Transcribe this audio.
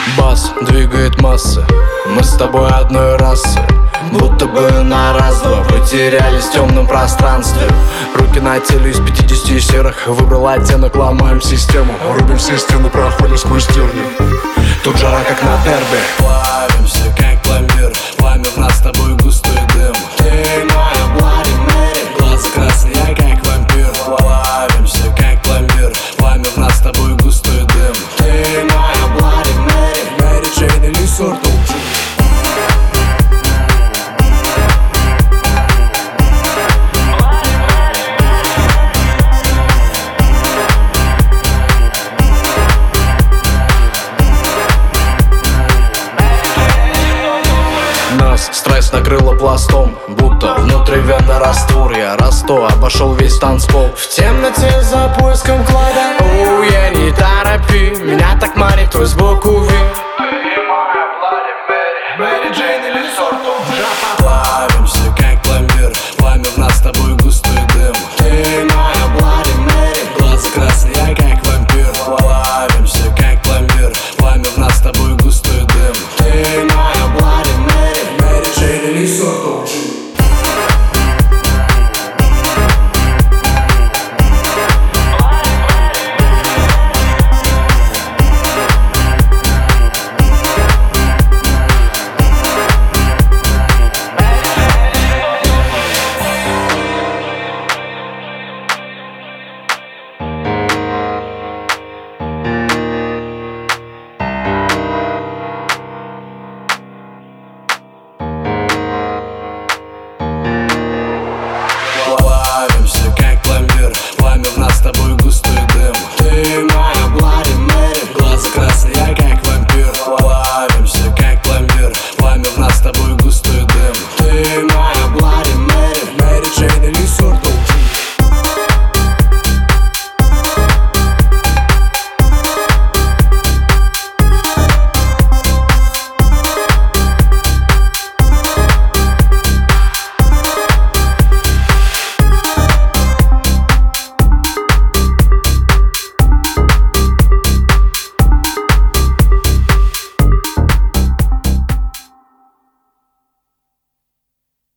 Бас двигает массы, мы с тобой одной расы. Будто бы на раз-два потерялись в темном пространстве. Руки на теле из 50 серых. Выбрал оттенок, ломаем систему. Рубим все стены, проходим сквозь терни. Тут жара как на дерби. Плавимся как пломбир, пламя в нас с тобой густой дым. Ты моя Bloody Mary, глаза красные, как вампир. Плавимся как пломбир, пламя в нас с тобой густой дым. Ты моя Bloody Mary, Мэри Джейн или сорт OG. Нас стресс накрыло пластом, будто внутри вены раствор. Я расту, обошел весь танцпол. В темноте за поиском клада. Оу, я не торопи, меня так манит твой сбоку вид.